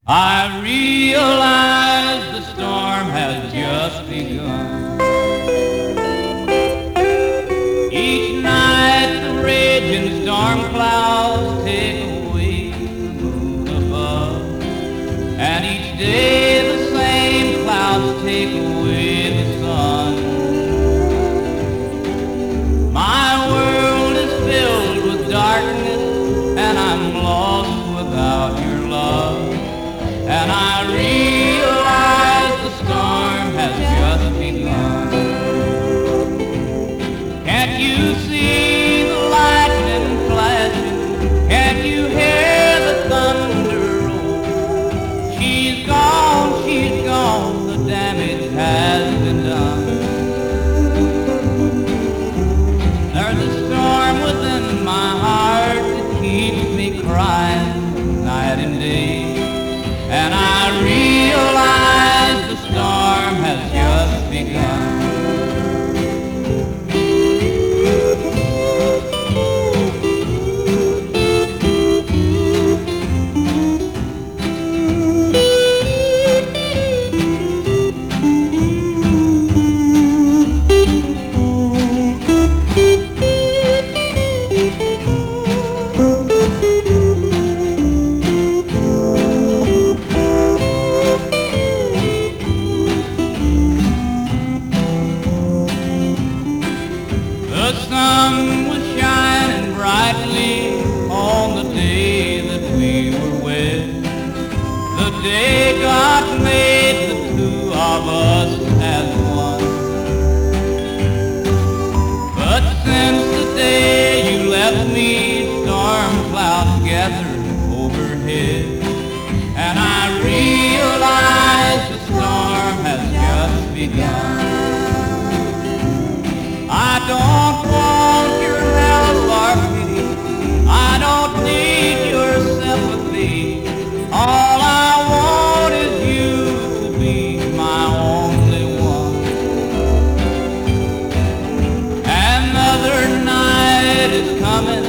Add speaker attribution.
Speaker 1: I realize the storm has just begun. Each night the raging storm clouds take away the moon above, and each day the same clouds take away the sun. My world is filled with darkness, and I'm lost without your love. And I realize the storm has just begun. Can't you see the lightning flashing? Can't you hear the thunder roll? She's gone, the damage has been done. There's a storm within my heart that keeps me crying night and day. And I realize the storm has just begun. The sun was shining brightly on the day that we were wed. The day God made the two of us as one. But since the day you left me, storm clouds gathered overhead, and I realize the storm has just begun. I don't want your help or pity, I don't need your sympathy. All I want is you to be my only one. Another night is coming,